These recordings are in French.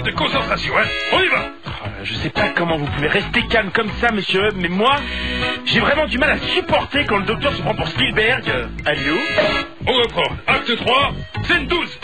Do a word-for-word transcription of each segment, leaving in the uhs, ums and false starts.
de concentration, hein. On y va. Oh, je sais pas comment vous pouvez rester calme comme ça, monsieur, mais moi, j'ai vraiment du mal à supporter quand le docteur se prend pour Spielberg. Allô? On reprend. Acte trois, scène douze.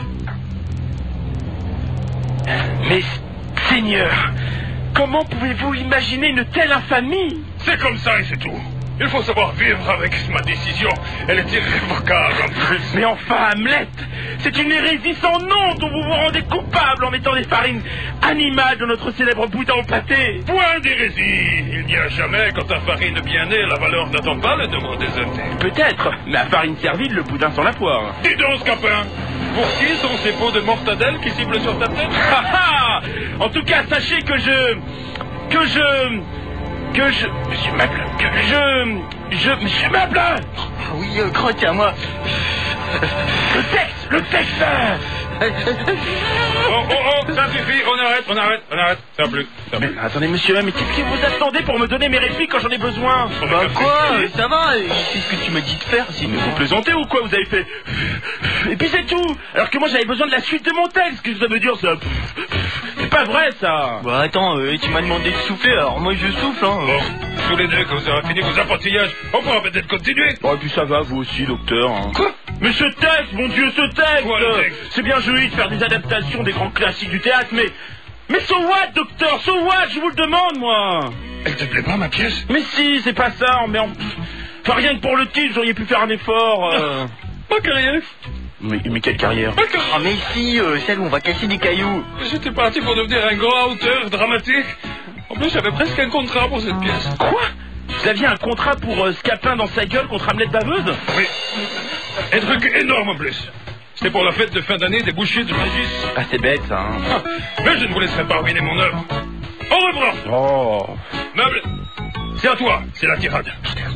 Mais, Seigneur, comment pouvez-vous imaginer une telle infamie? C'est comme ça et c'est tout. Il faut savoir vivre avec ma décision. Elle est irrévocable en plus. Mais enfin, Hamlet, c'est une hérésie sans nom dont vous vous rendez coupable en mettant des farines animales dans notre célèbre boudin au pâté. Point d'hérésie. Il n'y a jamais, quand ta farine bien née, la valeur n'attend pas le devoir des hôtes. Peut-être, mais à farine servie, le boudin sans la poire. Dis donc, Scapin, pour qui sont ces pots de mortadelle qui ciblent sur ta tête? Ha ha! En tout cas, sachez que je... que je... que je... Monsieur Mable, que je... je... Monsieur Mable! Ah oui, euh, crotte à moi. Le texte! Le texte! Oh, oh, oh, ça suffit, on arrête, on arrête, on arrête. Ça plus, ça Mais plus. attendez, monsieur, mais qu'est-ce que vous attendez pour me donner mes répliques quand j'en ai besoin? Bah quoi, euh, ça va, euh, c'est ce que tu m'as dit de faire, Mais sinon. vous plaisantez ou quoi? Vous avez fait... Et puis c'est tout. Alors que moi j'avais besoin de la suite de mon texte. Qu'est-ce que ça veut dire ça? C'est pas vrai ça. Bah attends, euh, tu m'as demandé de souffler, alors moi je souffle, hein. Bon, tous les deux, quand vous aurez fini vos apportillages, on pourra peut-être continuer. Oh, et puis ça va, vous aussi, docteur. Hein. Quoi? Mais ce texte, mon Dieu, ce texte, Quoi, le texte? C'est bien joli de faire des adaptations des grands classiques du théâtre, mais... Mais so what, docteur? So what? Je vous le demande, moi. Elle te plaît pas, ma pièce? Mais si, c'est pas ça, mais... En... Enfin, rien que pour le titre, j'aurais pu faire un effort. Euh... Ma carrière. Mais, mais quelle carrière? Ma carrière. Ah mais si, euh, celle où on va casser des cailloux. J'étais parti pour devenir un grand auteur dramatique. En plus, j'avais presque un contrat pour cette pièce. Quoi? Vous aviez un contrat pour euh, Scapin dans sa gueule contre Hamlet baveuse? Oui. Un truc énorme en plus. C'était pour la fête de fin d'année des bouchers de Magis. Ah, c'est bête, ça. Hein. Ah, mais je ne vous laisserai pas ruiner mon œuvre. On reprend. Oh. Meuble, c'est à toi, c'est la tirade.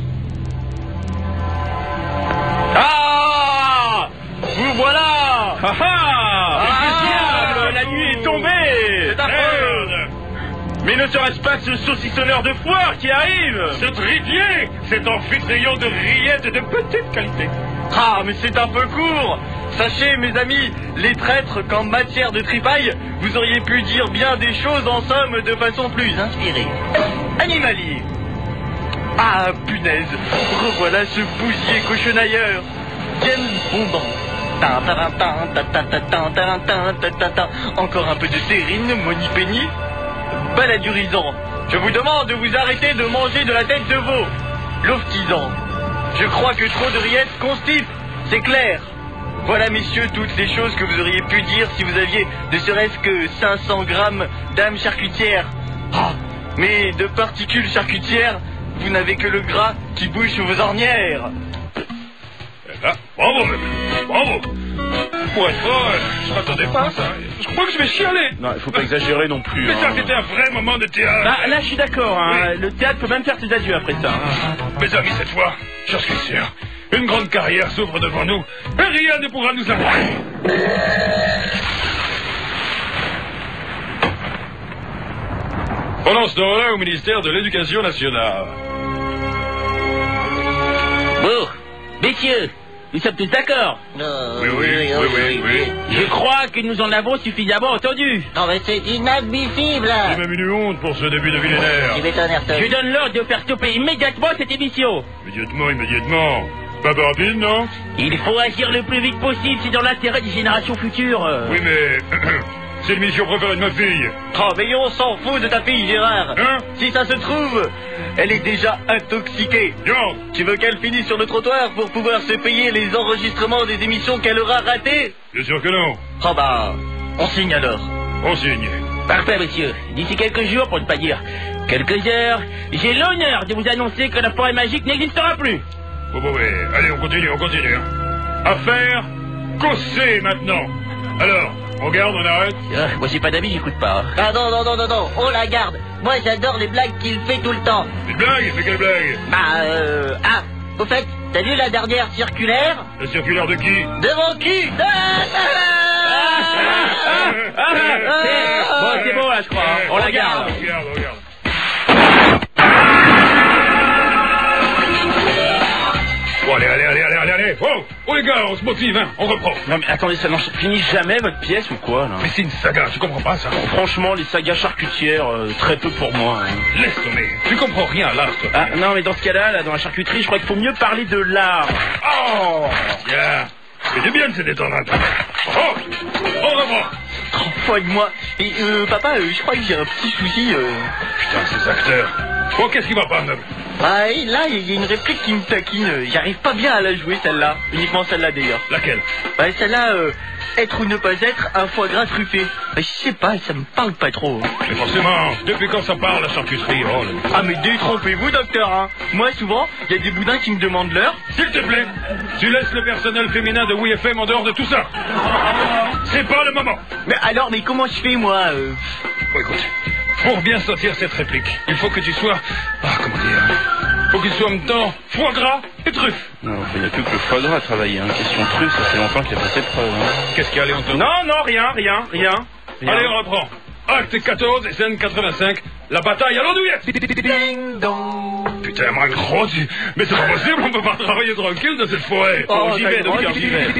Ah! Vous voilà! Ah ah! Ah! Diable, la nuit est tombée! C'est affreux! Merde. Mais ne serait-ce pas ce saucissonneur de foire qui arrive? Ce trivier, cet amphitryon de rillettes de petite qualité. Ah, mais c'est un peu court. Sachez, mes amis, les traîtres, qu'en matière de tripaille, vous auriez pu dire bien des choses, en somme, de façon plus inspirée. Animalier. Ah, punaise, revoilà ce bousier cochonailleur. James Bondant. Tin, tarin, tin, ta, ta, ta, tin, tarin, tin, ta, ta, ta. Encore un peu de sérine, Moni Penny. Baladurisant. Je vous demande de vous arrêter de manger de la tête de veau. Loftisant. Je crois que trop de rillettes constipe, c'est clair. Voilà, messieurs, toutes les choses que vous auriez pu dire si vous aviez ne serait-ce que cinq cents grammes d'âme charcutière. Ah, mais de particules charcutières, vous n'avez que le gras qui bouche vos ornières. Et là, bravo, meuble, bravo. Pour être franc, je m'attendais pas à ça. Je crois que je vais chialer. Non, il faut pas exagérer non plus. Mais ça, hein. c'était un vrai moment de théâtre. Bah, là, je suis d'accord. Hein. Oui. Le théâtre peut même faire ses adieux après ça. Hein. Mes amis, cette fois, j'en suis sûr, une grande carrière s'ouvre devant nous et rien ne pourra nous arrêter. Pendant ce temps-là, au ministère de l'Éducation nationale. Bon, messieurs, nous sommes tous d'accord. Euh, Oui, oui, oui, oui, oui. Je crois que nous en avons suffisamment entendu. Non mais c'est inadmissible. J'ai même une honte pour ce début de millénaire. Tu m'étonnes, Ayrton. Je donne l'ordre de faire stopper immédiatement cette émission. Immédiatement, immédiatement. Pas rapide, non? Il faut agir le plus vite possible, c'est dans l'intérêt des générations futures. Oui, mais... c'est l'émission préférée de ma fille. Oh, mais on s'en fout de ta fille, Gérard. Hein? Si ça se trouve, elle est déjà intoxiquée. Non. Tu veux qu'elle finisse sur le trottoir pour pouvoir se payer les enregistrements des émissions qu'elle aura ratées? Bien sûr que non. Oh bah, on signe alors. On signe. Parfait, monsieur. D'ici quelques jours, pour ne pas dire quelques heures, j'ai l'honneur de vous annoncer que la forêt magique n'existera plus. Bon, bon, ouais. Allez, on continue, on continue. Hein. Affaire Cossé, maintenant. Alors, on garde, on arrête? Euh, moi, j'ai pas d'avis, j'écoute pas. Ah non, non, non, non, non, on la garde. Moi j'adore les blagues qu'il fait tout le temps. Une blague? Il fait quelle blague? Bah euh... Ah, au fait, t'as vu la dernière circulaire? La circulaire de qui? De mon cul. Ah, Ah, ah, ah, c'est- Bon, c'est bon, là, je crois. hein. On la garde. On garde, on garde. Bon, allez, allez, allez, allez, allez, allez. Oh, Oh les gars, on se motive, hein, on reprend. Non mais attendez, ça n'en finit jamais votre pièce ou quoi là? Mais c'est une saga, tu comprends pas ça? Bon, franchement, les sagas charcutières, euh, très peu pour moi. Hein. Laisse tomber, tu comprends rien à l'art, toi. Ah non mais dans ce cas-là, là, dans la charcuterie, je crois qu'il faut mieux parler de l'art. Oh tiens, c'est du bien de se détendre un peu. Oh, on reprend. Oh, moi. Et euh, papa, euh, je crois que j'ai un petit souci. Euh... Putain, ces acteurs. Oh, qu'est-ce qui va pas, meuble? Bah, et là, il y a une réplique qui me taquine. J'arrive pas bien à la jouer, celle-là. Uniquement celle-là, d'ailleurs. Laquelle? Bah, celle-là, euh, être ou ne pas être, un foie gras truffé. Bah, je sais pas, ça me parle pas trop. Mais forcément, depuis quand ça parle, la charcuterie, oh là. Ah, mais détrompez-vous, docteur, hein. Moi, souvent, il y a des boudins qui me demandent l'heure. S'il te plaît, tu laisses le personnel féminin de Oui F M en dehors de tout ça. C'est pas le moment. Mais alors, mais comment je fais, moi euh... Bon, écoute, pour bien sortir cette réplique, il faut que tu sois... Ah, comment dire... Faut que tu sois en même temps foie gras et truffe. Non, il n'y a plus que le foie gras à travailler. Hein. Question truffe, ça fait longtemps qu'il a fait ses preuves. Hein. Qu'est-ce qu'il y a, Léon? Non, non, rien, rien, rien. rien. Allez, on reprend. Acte quatorze, scène quatre-vingt-cinq, la bataille à l'andouillette. Ding dong. Putain, moi, gros, tu... mais c'est pas possible, on peut pas travailler tranquille dans cette forêt. Oh, j'y vais, docteur, j'y vais.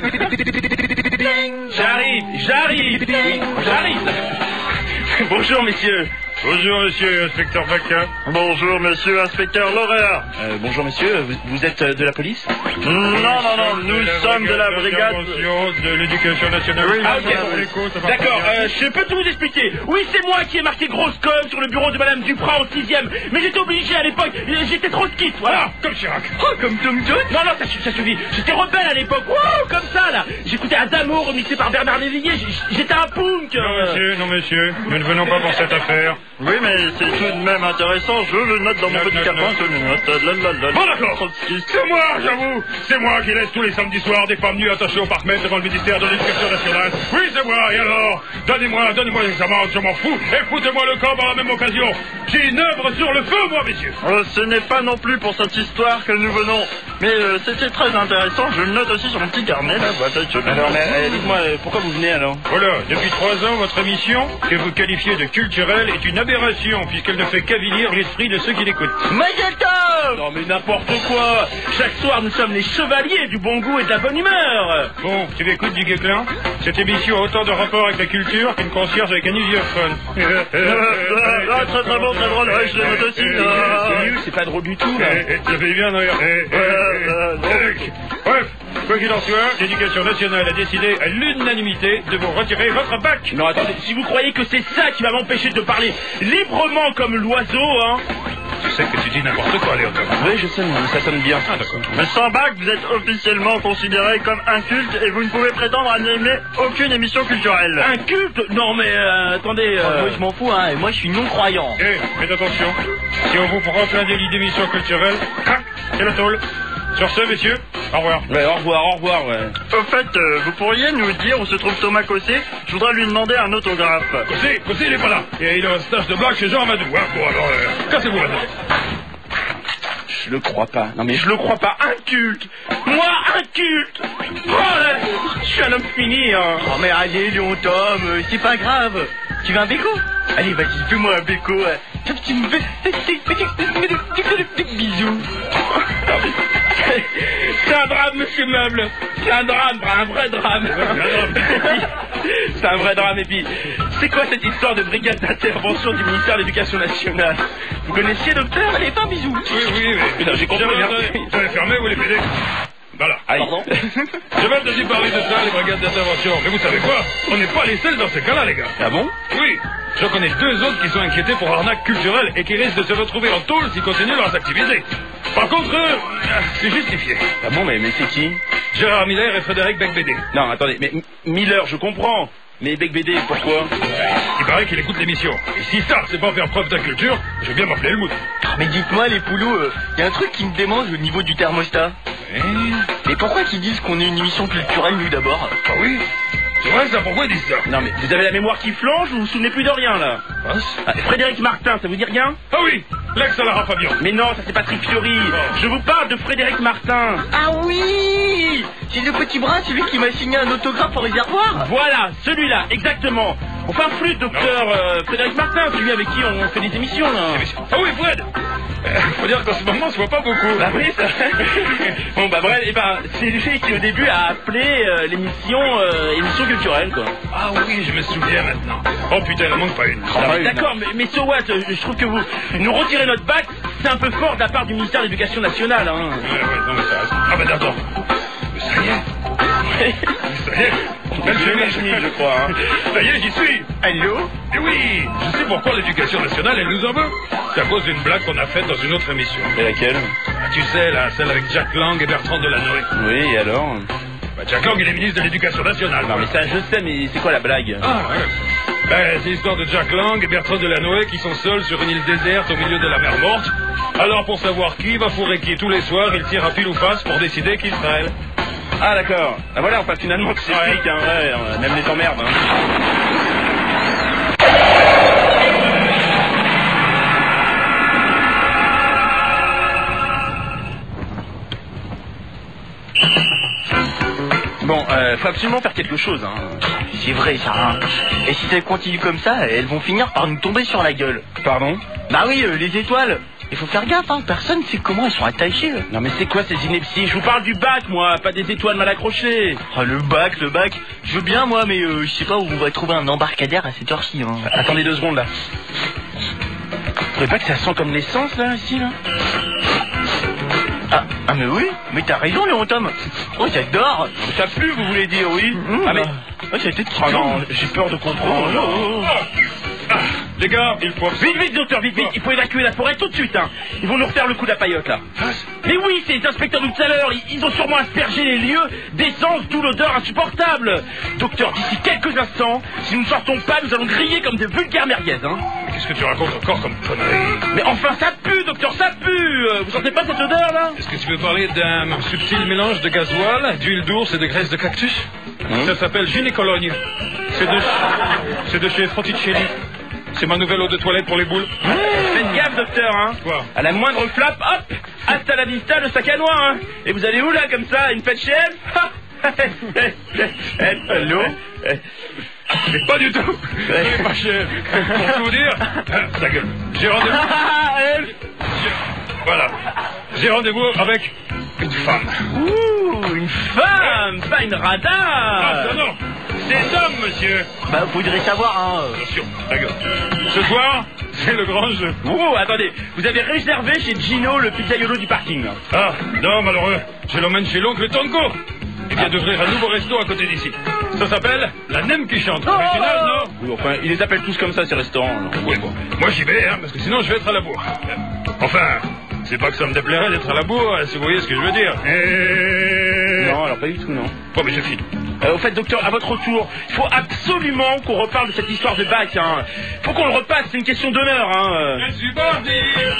J'arrive, j'arrive, oui, j'arrive. Bonjour, messieurs. Bonjour, monsieur inspecteur Vaquin. Bonjour, monsieur inspecteur Lorrain. Euh, bonjour, monsieur, vous, vous êtes euh, de la police? Non, non, non, nous sommes de la brigade... de l'éducation nationale. Oui, ah, ok. D'accord, euh, je peux tout vous expliquer. Oui, c'est moi qui ai marqué grosse com sur le bureau de madame Duprat au sixième. Mais j'étais obligé à l'époque, j'étais trop skitte, voilà. Ah, comme Chirac. Oh, comme Tom Jones. Non, non, ça, ça suffit. J'étais rebelle à l'époque, wow, comme ça, là. J'écoutais Adamo remixé par Bernard Léveillé, j'étais un punk. Non, monsieur, non, monsieur, nous ne venons pas pour cette affaire. Oui, mais c'est tout de même intéressant. Je le note dans mon petit carton. Bon, d'accord. C'est moi, j'avoue. C'est moi qui laisse tous les samedis soirs des femmes nues attachées au parc-mètre devant le ministère de l'Éducation nationale. Oui, c'est moi. Et alors? Donnez-moi, donnez-moi les amendes, je m'en fous. Et foutez-moi le corps par la même occasion. J'ai une œuvre sur le feu, moi, messieurs. Euh, ce n'est pas non plus pour cette histoire que nous venons. Mais euh, c'était très intéressant. Je le note aussi sur mon petit carnet. Là, voilà, alors, mais euh, dites-moi, euh, pourquoi vous venez alors? Voilà, depuis trois ans, votre émission, que vous qualifiez de culturelle, est une aberration, puisqu'elle ne fait qu'avilir l'esprit de ceux qui l'écoutent. Mazel tov! Non mais n'importe quoi. Chaque soir, nous sommes les chevaliers du bon goût et de la bonne humeur. Bon, tu m'écoutes, du Guéclin? Cette émission a autant de rapport avec la culture qu'une concierge avec un idiophone. Ah, très très bon, très drôle. Ouais, je le note aussi. C'est nul, c'est pas drôle du tout, là. Ça fait bien, d'ailleurs. Bref, quoi qu'il en soit, l'Éducation nationale a décidé à l'unanimité de vous retirer votre bac. Non, attendez, si vous croyez que c'est ça qui va m'empêcher de parler librement comme l'oiseau, hein. Tu sais que tu dis n'importe quoi, Léon. Oui, je sais, mais ça sonne bien. Ah, d'accord. Mais sans bac, vous êtes officiellement considéré comme inculte et vous ne pouvez prétendre à n'aimer aucune émission culturelle. Un culte? Non, mais euh, attendez... Euh... Oh, moi, je m'en fous, hein. Moi, je suis non-croyant. Eh, faites attention. Si on vous prend plein délit d'émission culturelle, crac, c'est le tôle. Sur ce, messieurs, au revoir. Ouais, au revoir, au revoir, ouais. Au fait, euh, vous pourriez nous dire où se trouve Thomas Cossé? Je voudrais lui demander un autographe. Cossé, Cossé, il est pas là. Et il a un stage de blague chez Jean Amadou. Hein. Bon, alors, euh, cassez-vous maintenant. Je le crois pas. Non mais je le crois pas. Un culte. Moi, un culte. Oh là, je suis un homme fini, hein. Oh mais allez, Léon Tom, euh, c'est pas grave. Tu veux un béco? Allez, vas-y, fais-moi un béco. Tu me fais des bisous. C'est un drame, monsieur Meuble. C'est un drame, un vrai drame. C'est un vrai drame. Et puis, c'est quoi cette histoire de brigade d'intervention du ministère de l'Éducation nationale? Vous connaissiez, docteur? Allez, fais un bisou. Oui, oui, oui. Putain, j'ai compris. Vous avez fermé ou les pédés? Voilà. Aïe. Pardon? Je vais te dire parler de ça, les brigades d'intervention. Mais vous savez quoi? On n'est pas les seuls dans ce cas-là, les gars. Ah bon? Oui. Je connais deux autres qui sont inquiétés pour arnaque culturelle et qui risquent de se retrouver en tôle s'ils continuent leurs activités. Par contre, eux, c'est justifié. Ah bon, mais, mais c'est qui? Gérard Miller et Frédéric Becbédé. Non, attendez, mais Miller, je comprends. Mais Becbédé, pourquoi? Il paraît qu'il écoute l'émission. Et si ça, c'est pas faire preuve d'inculture, je vais bien m'appeler Helmut. Mais dites-moi, les poulous, il euh, y a un truc qui me démange au niveau du thermostat. Eh Mais pourquoi qu'ils disent qu'on est une émission culturelle, nous, d'abord? Ah oui? C'est vrai, ça, pourquoi ils disent ça? Non, mais vous avez la mémoire qui flanche, vous vous souvenez plus de rien, là? Ah, Frédéric Martin, ça vous dit rien? Ah oui, l'ex à Lara Fabian. Mais non, ça c'est Patrick Fiori. Oh. Je vous parle de Frédéric Martin. Ah oui! C'est le petit bras, celui qui m'a signé un autographe au réservoir? Voilà, celui-là, exactement. Enfin, plus, docteur euh, Frédéric Martin, celui avec qui on fait des émissions, là. Ah oui, Fred! Faut dire qu'en ce moment, on se voit pas beaucoup. Bah oui, c'est vrai. Bon, bah bref, et ben, c'est lui qui au début a appelé euh, l'émission euh, émission culturelle, quoi. Ah oui, je me souviens maintenant. Oh putain, il en manque pas une. Oh, bah, d'accord, mais, mais so what, je, je trouve que vous nous retirez notre bac, c'est un peu fort de la part du ministère de l'Éducation nationale, hein. Ouais, ouais, non, mais ça reste. Ah bah d'accord. Mais ça y est. Ça y est. Même je l'ai fini, je crois. Hein. Ça y est, j'y suis. Allô? Et oui, je sais pourquoi l'éducation nationale, elle nous en veut. C'est à cause d'une blague qu'on a faite dans une autre émission. Et laquelle? Ah, tu sais, là, celle avec Jack Lang et Bertrand Delanoë. Oui, et alors? Bah, Jack Lang, il est ministre de l'Éducation nationale. Non, mais ça, je sais, mais c'est quoi la blague? Ah, ouais. Ben, c'est l'histoire de Jack Lang et Bertrand Delanoë qui sont seuls sur une île déserte au milieu de la mer Morte. Alors, pour savoir qui va fourrer qui tous les soirs, ils tirent à pile ou face pour décider qui sera elle. Ah, d'accord. Ah, voilà, enfin, finalement, que c'est ouais. flic, hein, ouais, même les emmerdes, hein. Bon, euh, faut absolument faire quelque chose, hein. C'est vrai, ça, hein. Et si elles continuent comme ça, elles vont finir par nous tomber sur la gueule. Pardon? Bah oui, euh, les étoiles. Il faut faire gaffe, hein. Personne sait comment elles sont attachées. Là. Non mais c'est quoi ces inepties? Je vous parle du bac, moi, pas des étoiles mal accrochées. Oh, le bac, le bac. Je veux bien, moi, mais euh, je sais pas où on va trouver un embarcadère à cette heure-ci, hein. Attendez deux secondes, là. Vous trouvez pas que ça sent comme l'essence, là, ici, là? Ah, ah mais oui, mais t'as raison, Léon Tom. Oh, j'adore. Ça pue, vous voulez dire, oui? Mmh, ah mais... Oh, ça a été oh non, j'ai peur de comprendre. Oh, oh, oh. Ah, les gars, il faut... Vite, vite, docteur, vite, vite, il faut évacuer la forêt tout de suite, hein. Ils vont nous refaire le coup de la paillote, là. Mais oui, c'est les inspecteurs de tout à l'heure. Ils, ils ont sûrement aspergé les lieux d'essence, d'où l'odeur insupportable. Docteur, d'ici quelques instants, si nous ne sortons pas, nous allons griller comme de vulgaires merguez, hein. Qu'est-ce que tu racontes encore comme connerie? Mais enfin, ça pue, docteur, ça pue. Vous sentez pas cette odeur, là? Est-ce que tu veux parler d'un subtil mélange de gasoil, d'huile d'ours et de graisse de cactus? Mmh. Ça s'appelle Gynécologne. C'est de, c'est de chez Frotticelli. C'est ma nouvelle eau de toilette pour les boules. Mmh. Faites gaffe, docteur, hein. Quoi? À la moindre flappe, hop, hasta la vista, le sac à noix, hein. Et vous allez où, là, comme ça? Une fête chez elle? Allô? Mais pas du tout. C'est pas cher. Pour tout vous dire, ta gueule. J'ai rendez-vous. Voilà. J'ai rendez-vous avec une femme. Ouh, une femme, pas une radin. Ah, non, non. Des hommes, monsieur. Bah, vous voudrez savoir, hein. Attention, ta gueule. Ce soir, c'est le grand jeu. Oh, attendez, vous avez réservé chez Gino le pizzaiolo du parking, là. Ah, non, malheureux. Je l'emmène chez l'oncle Tonko. Il vient d'ouvrir un nouveau resto à côté d'ici. Ça s'appelle la Nem qui chante. Oh, original, non? Oui, enfin, ils les appellent tous comme ça, ces restaurants. Oui, bon. Moi, j'y vais, hein, parce que sinon, je vais être à la bourre. Enfin, c'est pas que ça me déplairait d'être à la bourre, hein, si vous voyez ce que je veux dire. Et... Non, alors pas du tout, non. Bon, mais je file. Euh, au fait, docteur, à votre retour, il faut absolument qu'on reparle de cette histoire de bac, hein. Faut qu'on le repasse, c'est une question d'honneur, hein. Je suis parti.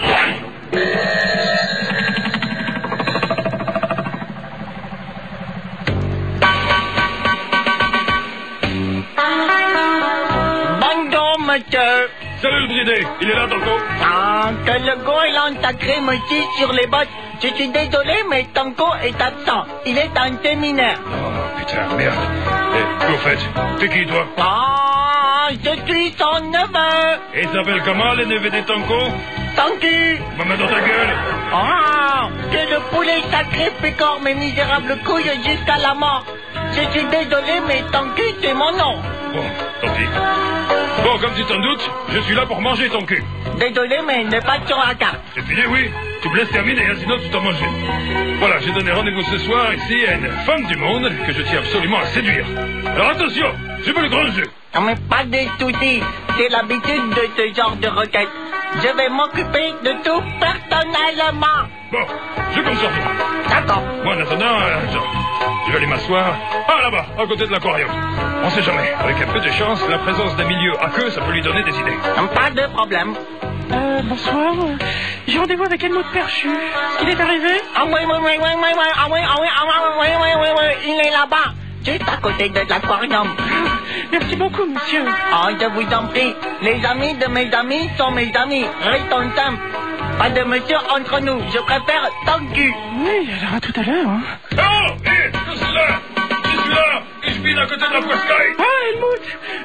Bonjour, monsieur. Salut le bridé, il est là, Tonko? Ah, que le gars il a un sacré motif sur les bottes. Je suis désolé, mais Tonko est absent. Il est en séminaire. Oh, putain, merde. Eh, au fait, t'es qui, toi? Ah, je suis son neveu. Et il s'appelle comment, le neveu des Tonko? Tonku. Maman dans ta gueule. Ah, c'est le poulet sacré pécore mes misérables couilles jusqu'à la mort. Je suis désolé, mais Tonku, c'est mon nom. Bon, tant pis. Bon, comme tu t'en doutes, je suis là pour manger ton cul. Désolé, mais il n'est pas sur la carte. C'est fini, oui. Tu me laisses terminer, hein, sinon tu t'en manges. Voilà, j'ai donné rendez-vous ce soir ici à une femme du monde que je tiens absolument à séduire. Alors attention, je veux le grand jeu. Non, mais pas de soucis. C'est l'habitude de ce genre de requête. Je vais m'occuper de tout personnellement. Bon, je compte sur toi. D'accord. Moi, en attendant, euh, je, je vais aller m'asseoir. Ah, là-bas, à côté de l'aquarium. On sait jamais. Avec un peu de chance, la présence d'un milieu à queue, ça peut lui donner des idées. Pas de problème. Euh, bonsoir. J'ai rendez-vous avec Helmut Perchu. Est-ce qu'il est arrivé? Ah oui, oui, oui, oui, oui, oui, ah oui, ah oui, ah oui, oui, oui, oui, oui, il est là-bas. Juste à côté de l'aquarium. Merci beaucoup, monsieur. Oh, je vous en prie. Les amis de mes amis sont mes amis. Restons simples. Pas de monsieur entre nous. Je préfère Tonku. Oui, alors à tout à l'heure. Hein. Oh, hé, je suis là. Je suis là. Et je vis à côté de la poiscaille. Ah, Helmut,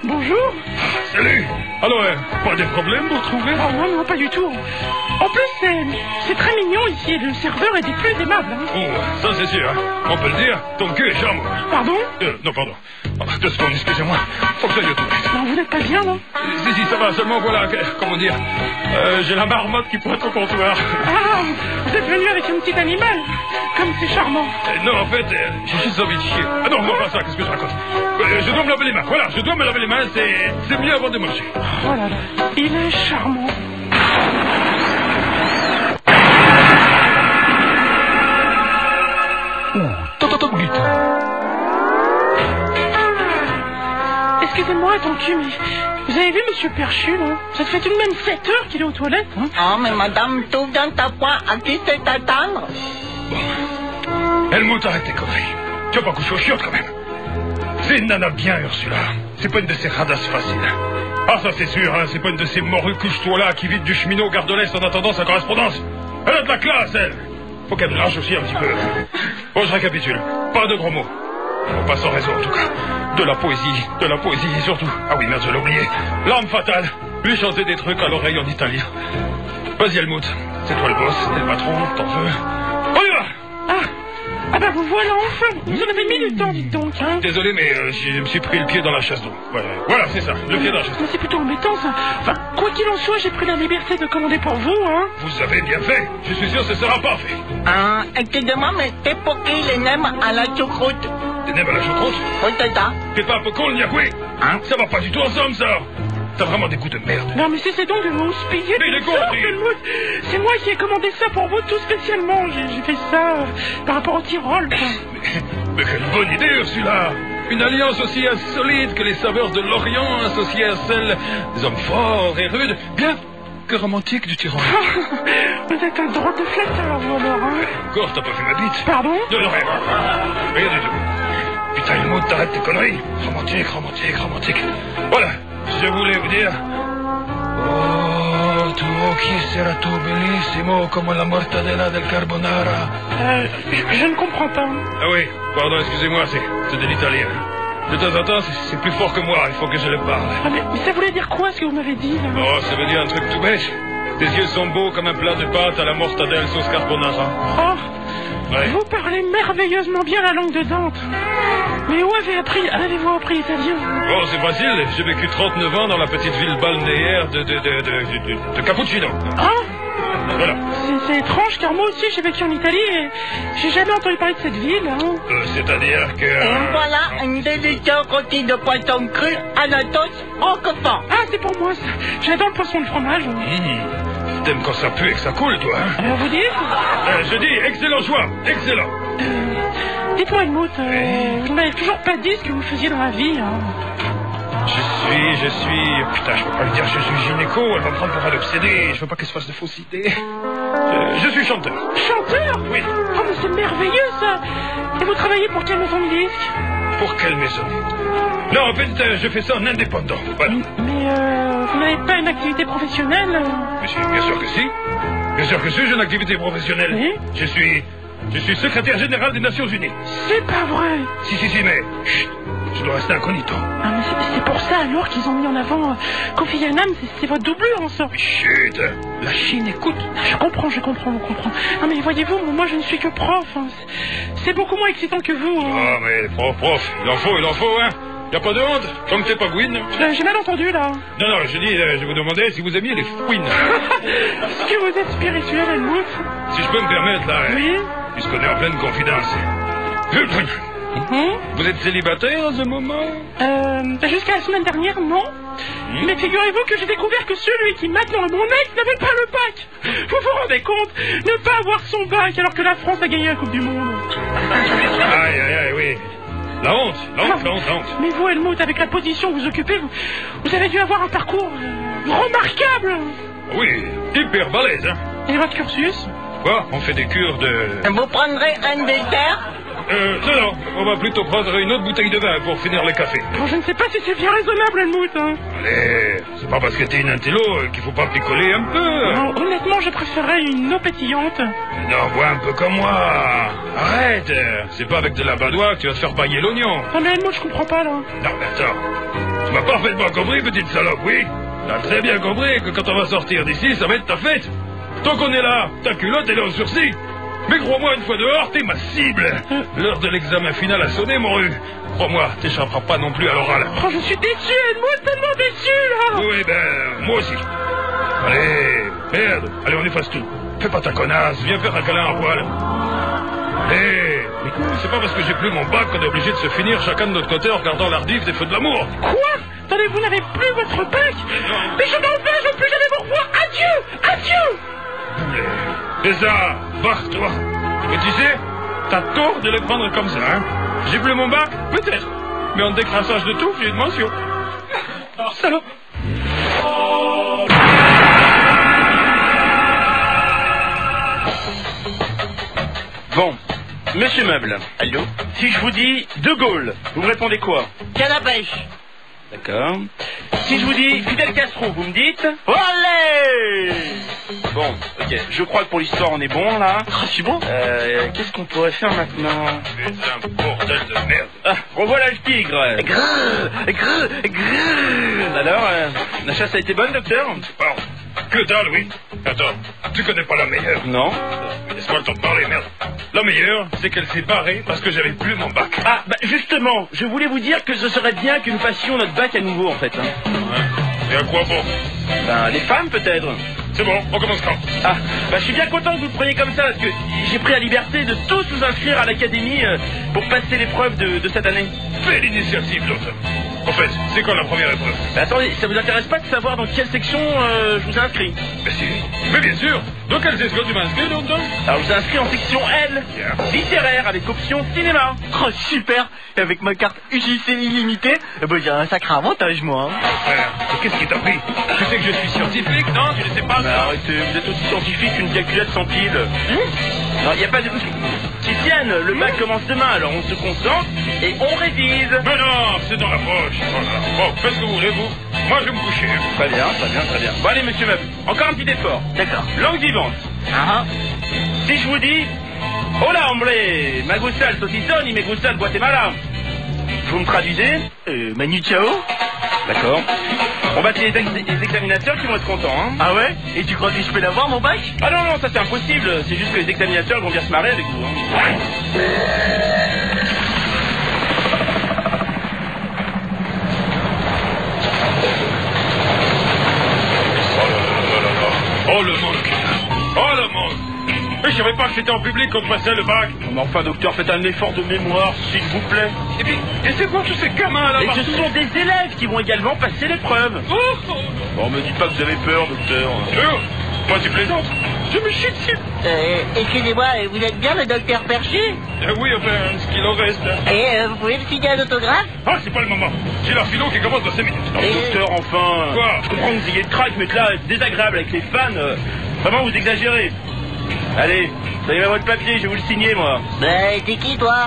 Bonjour. Salut. Alors, euh, pas de problème pour trouver? Oh non, non, pas du tout. En plus, c'est, c'est très mignon ici et le serveur est des plus aimables. Hein. Oh, ça c'est sûr, hein. On peut le dire, ton cul est charmant. Pardon? Euh, non, pardon. Oh, deux secondes, excusez-moi. Faut que j'aille aux toilettes. Non, vous n'êtes pas bien, non? Si, si, ça va, seulement voilà, que- comment dire, euh, j'ai la marmotte qui pointe au comptoir. Ah, vous êtes venu avec un petit animal. Comme c'est charmant. Euh, non, en fait, euh, j'ai juste envie de chier. Ah non, non, pas ça, qu'est-ce que je raconte? Euh, je dois me laver les mains, voilà, je dois me laver les mains, c'est, c'est mieux avant de manger. Oh là là, il est charmant. Excusez-moi, ton cul, mais vous avez vu Monsieur Perchu, là? Ça fait tout de même sept heures qu'il est aux toilettes, hein? Oh, mais madame, tout vient à point. À qui c'est attendre? Helmut, arrête tes conneries. Tu vas pas coucher aux chiottes, quand même. C'est une nana bien, Ursula. C'est pas une de ces radasses faciles. Ah, ça c'est sûr, hein, c'est pas une de ces morues couche-toi là qui vide du cheminot au Gare de l'Est en attendant sa correspondance. Elle a de la classe, elle. Faut qu'elle lâche aussi un petit peu. Bon, je récapitule. Pas de gros mots. On passe au réseau, en tout cas. De la poésie, de la poésie, et surtout. Ah oui, merde, je l'ai oublié. L'arme fatale. Lui chanter des trucs à l'oreille en italien. Vas-y, Helmut. C'est toi le boss, t'es le patron, t'en veux. On y va! Ah, ah bah vous voilà enfin. Vous en avez mis du temps, dites donc, hein? Désolé, mais euh, je me suis pris le pied dans la chasse d'eau. Ouais, voilà, c'est ça, le pied dans la chasse d'eau. Mais c'est plutôt embêtant, ça. Enfin, quoi qu'il en soit, j'ai pris la liberté de commander pour vous, hein? Vous avez bien fait. Je suis sûr que ce sera pas fait. Ah, excusez-moi, mais c'est pour qui les nems à la choucroute? Des nems à la choucroute? Oui, c'est ça. T'es pas un peu con, le Niakoué? Hein? Ça va pas du tout ensemble, ça. T'as vraiment des coups de merde. Non, mais cessez donc de me houspiller. Mais il est con, ça, lui. Helmut. C'est moi qui ai commandé ça pour vous tout spécialement. J'ai, j'ai fait ça euh, par rapport au Tyrol, quoi. Mais, mais quelle bonne idée, Ursula. Une alliance aussi insolite que les saveurs de l'Orient associées à celles des hommes forts et rudes, bien que romantiques du Tyrol. Vous êtes un drôle de flatteur, vous, alors, hein? Encore, t'as pas vu ma bite? Pardon? Non, non, rien. Rien du tout. Putain, le mot, t'arrêtes tes conneries. Romantique, romantique, romantique. Voilà, je voulais vous dire... Oh, tu occhi sera tu bellissimo come la mortadella del carbonara. Euh, je, je ne comprends pas. Ah oui, pardon, excusez-moi, c'est, c'est de l'italien. De temps en temps, c'est, c'est plus fort que moi, il faut que je le parle. Ah, mais, mais ça voulait dire quoi, ce que vous m'avez dit, là? Oh, ça veut dire un truc tout bête. Tes yeux sont beaux comme un plat de pâtes à la mortadelle sauce carbonara. Oh, Ouais. vous parlez merveilleusement bien la langue de Dante. Mais où avez appris, avez-vous appris italien? Oh, c'est facile, j'ai vécu trente-neuf ans dans la petite ville balnéaire de, de, de, de, de, de Cappuccino. Hein? Voilà. C'est, c'est étrange, car moi aussi j'ai vécu en Italie et j'ai jamais entendu parler de cette ville, hein. Euh, c'est-à-dire que... Et voilà une délicieuse rôtie de poisson cru à la sauce roquefort. Ah, c'est pour moi, ça. J'adore le poisson et le fromage. Mmh. T'aimes quand ça pue et que ça coule, toi, hein? Alors vous dites? Euh, je dis, excellent choix, excellent. Euh, dites-moi, Helmut, euh, vous ne m'avez toujours pas dit ce que vous faisiez dans la vie, hein. Je suis, je suis... Putain, je peux pas lui dire, je suis gynéco, elle va me prendre pour un obsédé, je veux pas qu'elle se fasse de fausses idées. Je, je suis chanteur. Chanteur? Oui. Oh, mais c'est merveilleux, ça. Et vous travaillez pour quelle maison de disque? Pour quelle maison? Non, en fait, euh, je fais ça en indépendant, voilà. Mais euh, vous n'avez pas une activité professionnelle? Mais si, bien sûr que si. Bien sûr que si, j'ai une activité professionnelle. Oui. Je suis... Je suis secrétaire général des Nations Unies. C'est pas vrai. Si, si, si, mais... Chut, je dois rester incognito. Ah, mais c'est, c'est pour ça alors qu'ils ont mis en avant euh, Kofi Annan, c'est, c'est votre doublure en sorte. Mais chut, la Chine écoute. Je comprends, je comprends, je comprends. Non mais voyez-vous, moi je ne suis que prof. Hein. C'est, c'est beaucoup moins excitant que vous. Hein. Ah, mais prof, prof, il en faut, il en faut, hein. Y a pas de honte, tant que t'es pas fouine. Euh, j'ai mal entendu là. Non, non, je dis, euh, je vous demandais si vous aimiez les fouines. Est-ce que vous êtes spirituel, Helmut? Si je peux me permettre, là, Oui. puisqu'on est en pleine confidence. Hum? Vous êtes célibataire en ce moment? Euh, jusqu'à la semaine dernière, non. Hum? Mais figurez-vous que j'ai découvert que celui qui maintenant est mon ex n'avait pas le bac. Vous vous rendez compte? Ne pas avoir son bac alors que la France a gagné la Coupe du Monde. Aïe, aïe, aïe, oui. La honte, la honte, la honte, la honte. Mais vous, Helmut, avec la position que vous occupez, vous, vous avez dû avoir un parcours euh, remarquable. Oui, hyper balèze, hein. Et votre cursus? Quoi? On fait des cures de... Vous prendrez un dessert? Euh, non, non, on va plutôt prendre une autre bouteille de vin pour finir le café. Bon, je ne sais pas si c'est bien raisonnable, Helmut. Hein. Allez, c'est pas parce que t'es une intello qu'il faut pas picoler un peu. Non, honnêtement, je préférerais une eau pétillante. Non, bois un peu comme moi. Arrête, c'est pas avec de la badoie que tu vas te faire bailler l'oignon. Non, mais Helmut, je comprends pas, là. Non, mais attends. Tu m'as parfaitement compris, petite salope, oui? T'as très bien compris que quand on va sortir d'ici, ça va être ta fête. Tant qu'on est là, ta culotte elle est en sursis. Mais crois-moi, une fois dehors, t'es ma cible. L'heure de l'examen final a sonné, mon rue. Crois-moi, t'échapperas pas non plus à l'oral. Oh, je suis déçu, moi tellement déçu, là. Oui, ben, moi aussi. Allez, merde. Allez, on efface tout. Fais pas ta connasse, viens faire un câlin à poil. Allez, c'est pas parce que j'ai plus mon bac qu'on est obligé de se finir chacun de notre côté en regardant l'ardif des feux de l'amour. Quoi? Attendez, vous n'avez plus votre bac? Mais je m'en vais, je veux plus jamais vous revoir. Adieu, adieu. Et ça, barre-toi. Et tu sais, t'as tort de les prendre comme ça, hein. J'ai plus mon bac? Peut-être. Mais en décrassage de tout, j'ai une mention. Oh, salaud. Bon, monsieur Meuble. Allô? Si je vous dis De Gaulle, vous me répondez quoi? Canne à pêche. D'accord. Si je vous dis Fidel Castro, vous me dites? Allez! Bon, ok. Je crois que pour l'histoire, on est bon, là. Ah, c'est bon? Euh, qu'est-ce qu'on pourrait faire maintenant? C'est un bordel de merde. Ah, revoilà le tigre. Grrr, grrr, grrr. Alors, euh, la chasse a été bonne, docteur? Bon, que dalle, oui. Attends, tu connais pas la meilleure? Non. Laisse-moi le temps de parler, merde. La meilleure, c'est qu'elle s'est barrée parce que j'avais plus mon bac. Ah, bah justement, je voulais vous dire que ce serait bien que nous fassions notre bac à nouveau, en fait. Hein. Ouais. Et à quoi bon? Ben, les femmes, peut-être. C'est bon, on commence quand? Ah, bah je suis bien content que vous le preniez comme ça, parce que j'ai pris la liberté de tous vous inscrire à l'académie euh, pour passer l'épreuve de, de cette année. Fais l'initiative, l'autre. En fait, c'est quand la première épreuve? Mais attendez, ça vous intéresse pas de savoir dans quelle section euh, je vous ai inscrit? Mais si, mais bien sûr. Dans quelle section tu m'as inscrit, donc? Alors je vous ai inscrit en section L, Bien. littéraire, avec option cinéma. Oh, super! Et avec ma carte U J C illimitée, eh ben, j'ai un sacré avantage, moi. Hein. Frère, mais qu'est-ce qui t'a pris? Tu sais que je suis scientifique, non? Tu ne sais pas Mais ça? arrêtez, vous êtes aussi scientifique qu'une calculette sans pile. Non, il n'y a pas de... Titiane, le bac commence demain, alors on se concentre et on révise. Mais non, c'est dans la poche. Voilà. Bon, faites ce que vous voulez, vous. Moi, je vais me coucher. Très bien, très bien, très bien. Bon allez, monsieur Meuble, encore un petit effort. D'accord. Langue vivante. Ah, Si je vous dis... Hola, hombre, me gusta el saucisson y me gusta el Guatemala. Vous me traduisez? euh, Manu Chao? D'accord. On va appeler les, ex les examinateurs qui vont être contents, hein. Ah ouais? Et tu crois que je peux l'avoir, mon bac? Ah non, non, ça c'est impossible. C'est juste que les examinateurs vont bien se marrer avec vous, hein. Oh le manque. Oh le manque. Mais je savais pas que c'était en public qu'on passait le bac. Mais enfin, docteur, faites un effort de mémoire, s'il vous plaît. Et puis, et c'est quoi tous ces gamins là? Et ce sont des élèves qui vont également passer l'épreuve. Oh, oh. Bon, me dites pas que vous avez peur, docteur. Sûr? Moi, tu plaisantes. Je me chie dessus. Euh, excusez-moi, vous êtes bien le docteur Perchu? Euh, oui, enfin, ce qu'il en reste. Et euh, vous pouvez me signer un autographe? Ah, c'est pas le moment. J'ai la philo qui commence dans cinq minutes. Non, docteur, enfin. Quoi? Je comprends que vous ayez le trac, mais que là, c'est désagréable avec les fans. euh, Vraiment, vous exagérez. Allez, donnez-moi votre papier, je vais vous le signer, moi. Ben, t'es qui, toi?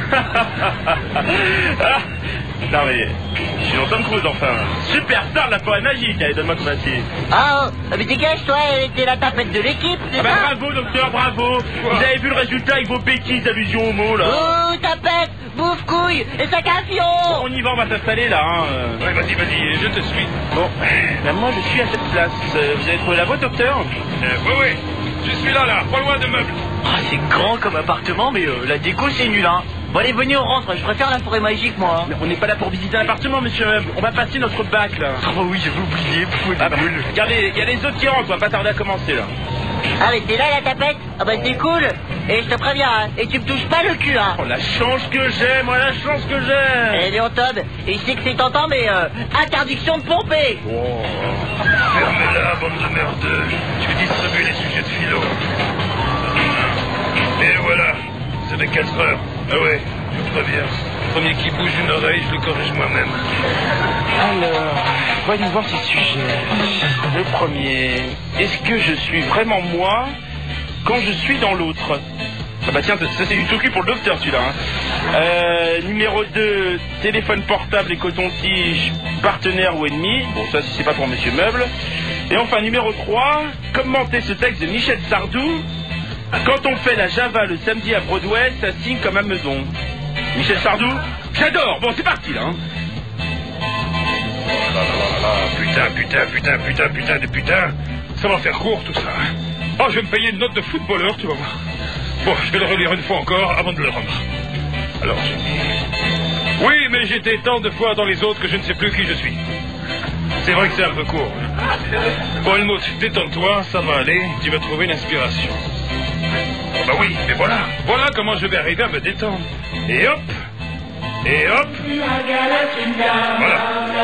Ah, non, mais je suis dans Tom Cruise, enfin. Superstar de la forêt magique. Allez, donne-moi ton papier. Oh, mais dégage-toi, t'es la tapette de l'équipe, c'est Ah bah, ça? bravo, docteur, bravo. Vous avez vu le résultat avec vos bêtises d'allusion au mot, là. Oh, tapette, bouffe couille et sac à fion! On y va, on va s'installer, là, hein. euh. Ouais, vas-y, vas-y, je te suis. Bon, ben moi je suis à cette place. Euh, Vous avez trouvé la voie, docteur? Euh, oui, oui. Je suis là, là, pas loin de meubles. Ah, c'est grand comme appartement, mais euh, la déco, c'est nul, hein. Bon, allez, venez, on rentre. Je préfère la forêt magique, moi. Hein. Mais on n'est pas là pour visiter l'appartement, monsieur. On va passer notre bac, là. Ah bah oui, j'avais oublié. Fou, Ah bah, regardez, il y a les autres qui rentrent, on va pas tarder à commencer, là. Ah, mais t'es là, la tapette? Ah, bah c'est cool! Et je te préviens, hein, et tu me touches pas le cul, hein! Oh, la chance que j'ai, moi, la chance que j'ai. Eh, Léon Todd, et je sais que c'est tentant, mais euh, interdiction de pomper! Fermez-la, bande de merdeux. Je vais distribuer les sujets de philo. Et voilà, ça fait quatre heures. Ah ouais, je vous préviens. Premier qui bouge une oreille, je le corrige moi-même. Alors, voyons voir ces sujets. Le premier, est-ce que je suis vraiment moi quand je suis dans l'autre? Ah bah tiens, ça, ça c'est du tout cul pour le docteur, celui-là. Hein. Euh, numéro deux, téléphone portable et coton-tige, partenaire ou ennemi. Bon, ça c'est pas pour Monsieur Meuble. Et enfin, numéro trois, commenter ce texte de Michel Sardou. Quand on fait la Java le samedi à Broadway, ça signe comme Amazon. Michel Sardou, j'adore. Bon, c'est parti là. Hein. là là là. Putain, putain, putain, putain, putain de putain. Ça va faire court tout ça. Oh, je vais me payer une note de footballeur, tu vas voir. Bon, je vais le relire une fois encore avant de le rendre. Alors, j'ai mis... Oui, mais j'étais tant de fois dans les autres que je ne sais plus qui je suis. C'est vrai que c'est un peu court. Bon, Helmut, détends-toi, ça va aller. Tu vas trouver une inspiration. Bah oui, mais voilà. Voilà comment je vais arriver à me détendre. Et hop. Et hop. Voilà.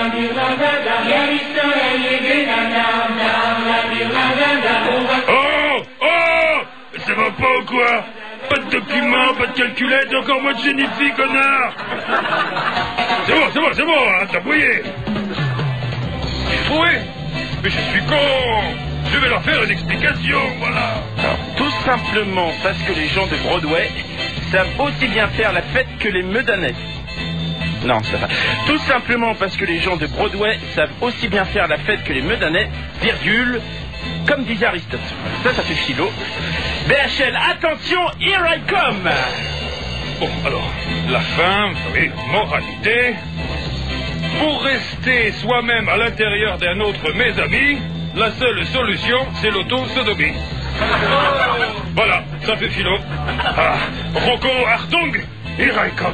Oh. Oh. Ça va pas ou quoi? Pas de documents, pas de calculette, encore moins de génifique, connard. C'est bon, c'est bon, c'est bon, hein, t'as brouillé. J'ai trouvé. Mais je suis con. Je vais leur faire une explication, voilà. Alors, tout simplement parce que les gens de Broadway savent aussi bien faire la fête que les Meudannais. Non, ça va. Tout simplement parce que les gens de Broadway savent aussi bien faire la fête que les Meudannais, virgule, comme disait Aristote. Ça, ça fait philo. B H L, attention, here I come. Bon, alors, la fin, vous savez, moralité. Pour rester soi-même à l'intérieur d'un autre mes amis, la seule solution, c'est l'auto-sodomie. Voilà, ça fait philo. Ah, Rocco Hartung, here I come.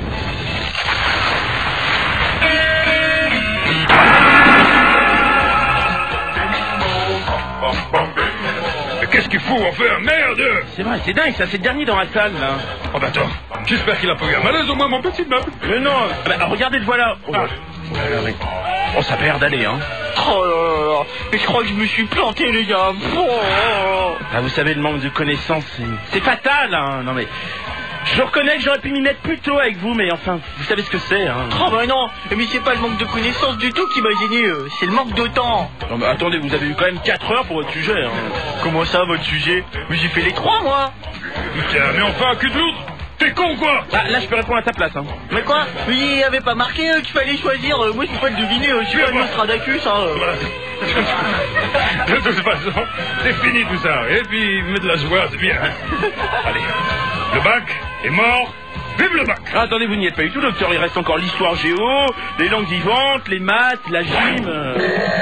Mais qu'est-ce qu'il fout, enfin, merde! C'est vrai, c'est dingue, ça, c'est le dernier dans la salle, là. Oh bah attends, j'espère qu'il a pas eu un malaise, au moins mon petit meuble. Mais non, bah, regardez, le voilà. Oh, bah. Oh, ça a l'air d'aller, hein. Oh là là là, mais je crois que je me suis planté, les gars. Oh. Ah, vous savez, le manque de connaissances, c'est, c'est fatal, hein. Non mais, je reconnais que j'aurais pu m'y mettre plus tôt avec vous, mais enfin, vous savez ce que c'est, hein. Oh bah non, mais c'est pas le manque de connaissances du tout qui m'a gêné, euh, c'est le manque de temps. Non mais attendez, vous avez eu quand même quatre heures pour votre sujet, hein. Comment ça, votre sujet? Mais j'ai fait les trois, moi. Putain, mais enfin, cul de l'autre. T'es con, quoi? Ah, là, je peux répondre à ta place, hein. Mais quoi? Mais il n'y avait pas marqué euh, qu'il fallait choisir. Euh, moi, je peux pas le deviner. Euh, je suis un Nostradacus, hein. Euh. Voilà. De toute façon, c'est fini tout ça. Et puis, mets de la joie, c'est bien. Allez, le bac est mort. Vive le bac! Ah, attendez, vous n'y êtes pas du tout, docteur. Il reste encore l'histoire géo, les langues vivantes, les maths, la gym. Euh...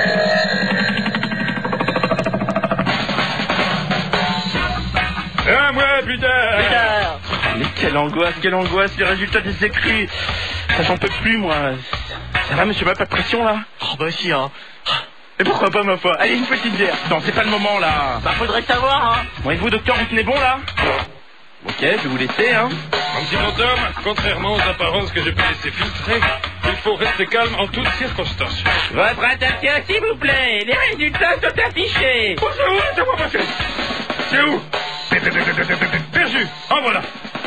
Ah, moi, putain! Putain. Mais quelle angoisse, quelle angoisse, les résultats des écrits. Ça, j'en peux plus, moi. Ça va, monsieur, pas de pression, là? Oh bah si, hein. Et pourquoi pas, ma foi? Allez, une petite bière. Non, c'est pas le moment, là. Bah faudrait savoir, hein. Bon, et vous, docteur, vous tenez bon, là? Ok, je vais vous laisser, hein. Mon petit fantôme, contrairement aux apparences que je peux laisser filtrer, il faut rester calme en toutes circonstances. Votre attention, s'il vous plaît. Les résultats sont affichés. Oh, c'est où? C'est moi, monsieur? C'est où? Perdu. En voilà.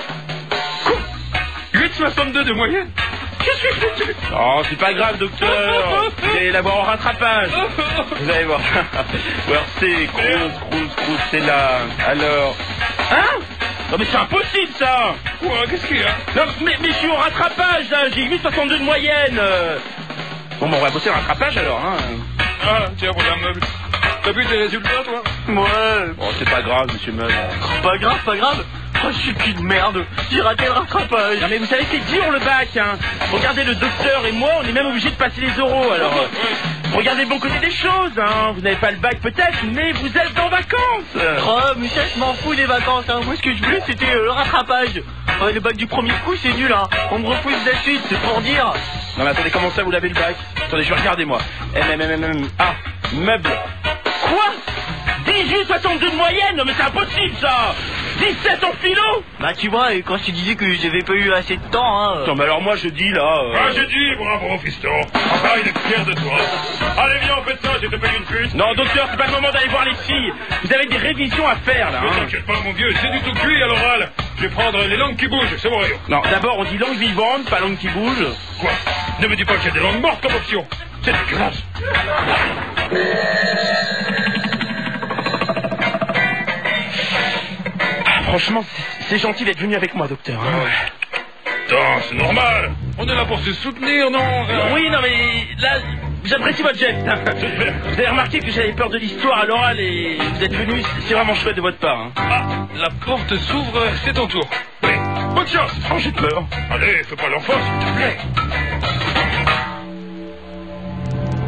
huit virgule soixante-deux de moyenne. Je suis foutu. Non, c'est pas grave, docteur. Vous allez l'avoir en rattrapage. Vous allez voir. Alors, c'est Cruz, Cruz, Cruz, c'est là. Alors. Hein? Non, mais c'est impossible, ça. Quoi? Qu'est-ce qu'il y a? Non, mais, mais je suis au rattrapage, là. J'ai huit virgule soixante-deux de moyenne. Bon, bon, on va bosser le rattrapage, alors, hein. Ah, tiens, voilà un meuble. T'as vu tes résultats, toi? Ouais. Bon, c'est pas grave, monsieur Meul. Pas grave, pas grave. Oh, je suis cul de merde. J'ai raté le rattrapage. Non, mais vous savez, c'est dur, le bac, hein. Regardez, le docteur et moi, on est même obligés de passer les oraux, alors... euh, regardez le bon côté des choses, hein. Vous n'avez pas le bac, peut-être, mais vous êtes en vacances. Oh, mais ça, je m'en fous des vacances, hein. Moi, ce que je voulais, c'était euh, le rattrapage. Ouais, le bac du premier coup, c'est nul, hein. On me repousse de la suite, c'est pour dire. Non, mais attendez, comment ça, vous l'avez le bac? Attendez, je vais regarder, moi. M, M, M, M, M, A, meuble. Quoi? dix-huit virgule soixante-deux de moyenne? Non, mais c'est impossible, ça. Dix-sept en philo? Bah, tu vois, et quand je te disais que j'avais pas eu assez de temps, hein. Non, mais alors moi, je dis, là... Euh... Ah, j'ai dit, bravo, fiston. Ah, il est fier de toi. Allez, viens, on fait ça, je te paye une pute. Non, docteur, c'est pas le moment d'aller voir les filles. Vous avez des révisions à faire, là, Ne hein. t'inquiète pas, mon vieux, c'est du tout cuit à l'oral. Je vais prendre les langues qui bougent, c'est mon rayon. Non, d'abord, on dit langue vivante, pas langue qui bouge. Quoi? Ne me dis pas qu'il y a des langues mortes comme option. C'est dégueulasse. Ah, franchement, c'est, c'est gentil d'être venu avec moi, docteur. Hein. Ouais. Attends, c'est normal. On est là pour se soutenir, non? Euh... Oui, non, mais là, j'apprécie votre geste. Hein. Vous avez remarqué que j'avais peur de l'histoire à l'oral et vous êtes venu, c'est vraiment chouette de votre part. Hein. Ah, la porte s'ouvre, c'est ton tour. Allez, bonne chance. Oh, j'ai peur. Allez, fais pas l'enfant, s'il te plaît.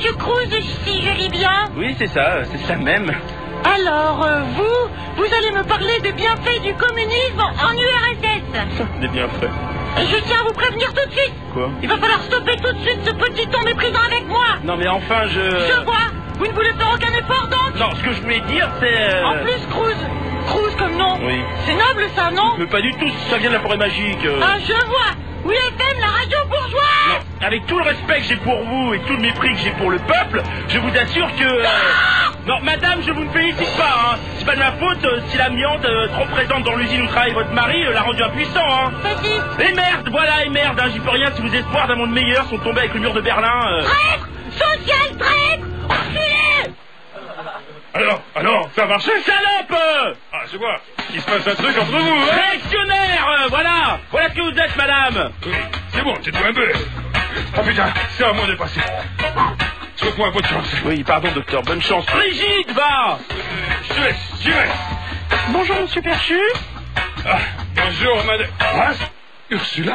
Monsieur Cruz, si je lis bien. Oui, c'est ça, c'est ça même. Alors, euh, vous, vous allez me parler des bienfaits du communisme en U R S S. Des bienfaits. Je tiens à vous prévenir tout de suite. Quoi? Il va falloir stopper tout de suite ce petit ton méprisant avec moi. Non mais enfin je... Je vois. Vous ne voulez faire aucun effort donc? Non, ce que je voulais dire c'est... Euh... En plus, Cruz. Cruz comme nom. Oui. C'est noble ça, non? Mais pas du tout, ça vient de la forêt magique. Euh... Ah, je vois. Oui, F M, la radio bourgeoise. Non, avec tout le respect que j'ai pour vous et tout le mépris que j'ai pour le peuple, je vous assure que... Euh... Non, madame, je vous ne félicite pas, hein. C'est pas de ma faute euh, si l'amiante euh, trop présente dans l'usine où travaille votre mari euh, l'a rendu impuissant, hein. Vas-y. Et merde, voilà, et merde, hein, j'y peux rien si vos espoirs d'un monde meilleur sont tombés avec le mur de Berlin. Euh... Traître! Social traître! Enculé! Alors, alors, ça a marché? Salope euh Ah, je vois. Il se passe un truc entre vous, hein? Réactionnaire, euh, voilà. Voilà ce que vous êtes, madame. Oui, c'est bon, tais-toi un peu. Oh putain, c'est à moi de passer. Souhaite-moi un peu de chance. Oui, pardon, docteur, bonne chance. Brigitte, va. Je te laisse, j'y vais. Bonjour, monsieur Perchu. Ah, bonjour, madame. Hein? Ursula?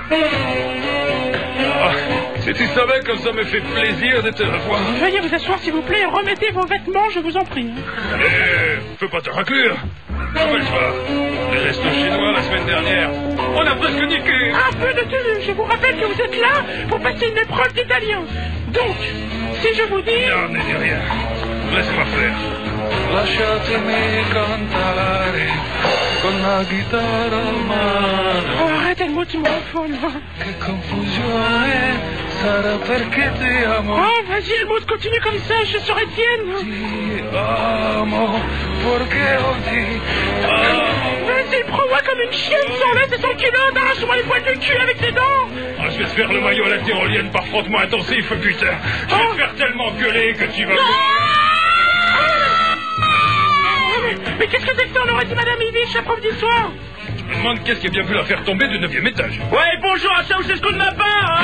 Ah, si tu savais comme ça me fait plaisir de te revoir. Veuillez vous asseoir, s'il vous plaît, et remettez vos vêtements, je vous en prie. Allez, fais pas ta raclure. Rappelle-toi, les restos chinois la semaine dernière, on a presque niqué. Un peu de tenue, je vous rappelle que vous êtes là pour passer une épreuve d'italien. Donc, si je vous dis... Non, ne dis rien. Laisse-moi faire. Lasciatemi cantare con la chitarra a mano. Oh, arrête, elle tu me rends folle. Che confusione sarà perché ti amo. Oh, vas-y, Helmut, continue comme ça, je serai tienne. Ti amo perché ti amo. Vas-y, prends-moi comme une chienne sans laisse et sans culotte, arrache-moi les poils de cul avec tes dents. Ah, je vais te faire le maillot à la tyrolienne par frottement intensif, putain. Je vais te faire tellement gueuler que tu vas... Mais qu'est-ce que c'est que ça, on aurait dit Madame Yviche, la prof d'histoire? Je me demande qu'est-ce qui a bien pu la faire tomber du neuvième étage. Ouais, bonjour à Ceausescu de ma part, hein.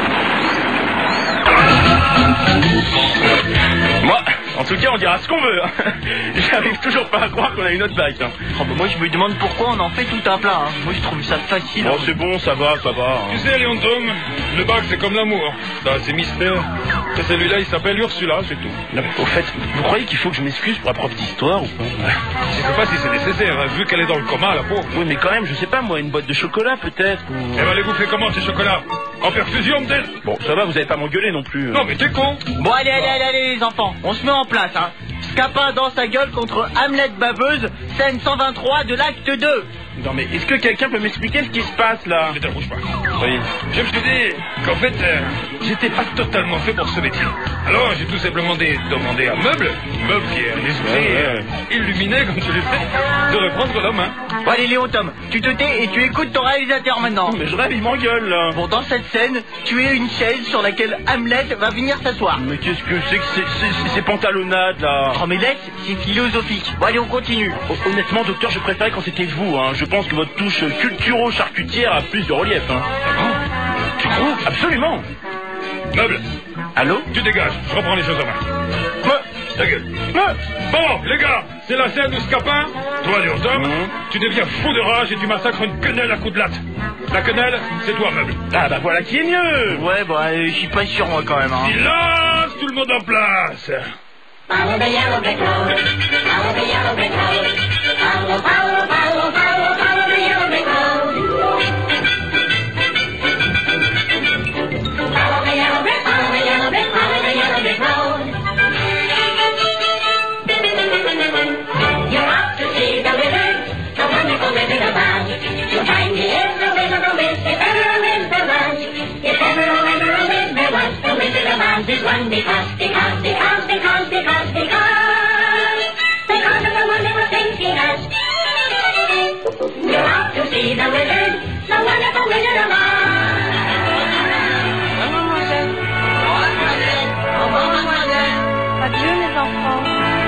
Moi, en tout cas, on dira ce qu'on veut. Hein. J'arrive toujours pas à croire qu'on a une autre bague. Hein. Oh, bah moi je me demande pourquoi on en fait tout un plat. Hein. Moi je trouve ça facile. Bon, c'est bon, ça va, ça va. Tu Hein. sais, Léon Tom, le bac c'est comme l'amour. Ça a ses mystères. Et celui-là, il s'appelle Ursula, c'est tout. Non, mais au fait, vous croyez qu'il faut que je m'excuse pour la prof d'histoire ou pas? Je sais pas si c'est nécessaire, hein, vu qu'elle est dans le coma, la pauvre. Oui, mais quand même, je sais pas, moi, une boîte de chocolat peut-être ou... Elle va les bouffer comment, ces chocolats? En perfusion, peut-être? Bon, ça va, vous avez pas m'engueuler non plus. Non, mais t'es con. Bon allez, allez, allez, allez les enfants, on se met en place. Hein. Scapin dans sa gueule contre Hamlet baveuse, scène cent vingt-trois de l'acte deux. Non, mais est-ce que quelqu'un peut m'expliquer ce qui se passe là? Ne t'approche pas. Oui. Je me suis dit qu'en fait, euh, j'étais pas totalement fait pour ce métier. Alors, j'ai tout simplement dé- demandé à Meuble, Meuble qui est un esprit Ouais, ouais. euh, illuminé, comme tu le sais, de reprendre la main. Bon allez Léon Tom, tu te tais et tu écoutes ton réalisateur maintenant. Mais je rêve, il m'engueule là. Bon, dans cette scène, tu es une chaise sur laquelle Hamlet va venir s'asseoir. Mais qu'est-ce que c'est que ces- ces- ces pantalonnades là? Oh mais laisse, c'est philosophique. Bon allez, on continue. Hon- Honnêtement, docteur, je préférais quand c'était vous. Hein. Je pense que votre touche culturo-charcutière a plus de relief. Hein. Tu crois? Absolument. Meuble, Allô? tu dégages, je reprends les choses en main. Me, ta gueule. Me. Bon, les gars, c'est la scène où Scapin, toi, Léon Tom, Mhm. tu deviens fou de rage et tu massacres une quenelle à coups de latte. La quenelle, c'est toi, Meuble. Ah bah voilà qui est mieux. Ouais, bah euh, je suis pas sûr moi quand même. Hein. Silence, tout le monde en place. Follow the yellow brick road. Follow the yellow brick road. Follow, follow, follow, follow, follow the yellow brick road. Follow the yellow brick, follow the yellow brick, follow the yellow brick road. You're out to see the wizard, the wonderful Wizard of Oz. You'll find he is the Wizard of Wiz, if ever a Wiz there was. If ever, oh, ever a Wiz there was, the Wizard of Oz is one because, because, because, because, because, because, because of the wonderful things he does. You're out to see the wizard, the wonderful Wizard of Oz. Adieu, mes enfants.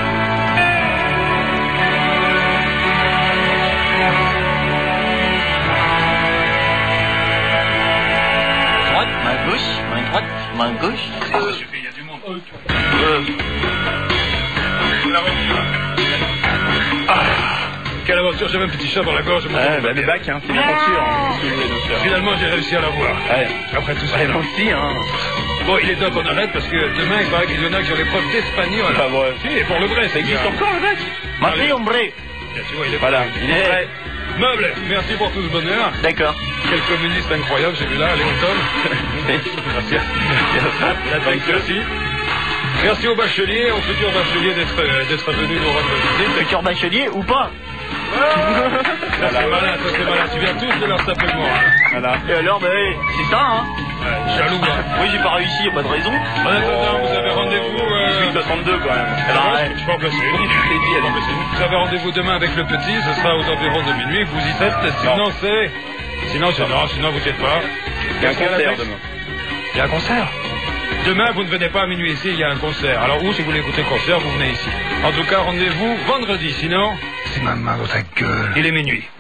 Droite, main gauche, main droite, main gauche. Ça suffit, il y a du monde. Euh, La voiture. Ah, quelle voiture. voiture, j'avais un petit chat dans la gorge. Ouais, bah, les bacs, hein, c'est bien sûr. Hein. Finalement, j'ai réussi à l'avoir. Ouais. Après tout ça. Ouais, moi aussi, hein. Bon, il est temps qu'on arrête parce que demain, il paraît qu'il y en a qui ont l'épreuve d'espagnol. Ah, ouais. Si, et pour le vrai, ça existe encore, le bac. Merci, hombre. Tu vois, il est Voilà, il est prêt. Meuble, merci pour tout ce bonheur. D'accord. Quel communiste incroyable, j'ai vu là, Léonton. Merci. Merci. Merci. Merci au bachelier, au futur bachelier d'être euh, d'être venu nous rendre visite. Futur bachelier ou pas? Ça c'est malin, ça c'est malin. Tu viens tous de leur taper de moi. Hein. Voilà. Et alors, ben, c'est ça, hein? Ouais, jaloux, hein. Oui, j'ai pas réussi, y a pas de raison. En attendant, vous avez rendez-vous. Euh... dix-huit soixante-deux quand même. Alors, ouais, je peux en placer une. Vous avez rendez-vous demain avec le petit, ce sera aux environs de minuit. Vous y êtes. Sinon, c'est. Sinon, c'est non, sinon vous êtes pas. Il y a un concert demain. Il y a un concert. Demain, vous ne venez pas à minuit ici, il y a un concert. Alors, où, si vous voulez écouter le concert, vous venez ici. En tout cas, rendez-vous vendredi, sinon... C'est ma main dans ta gueule. Il est minuit.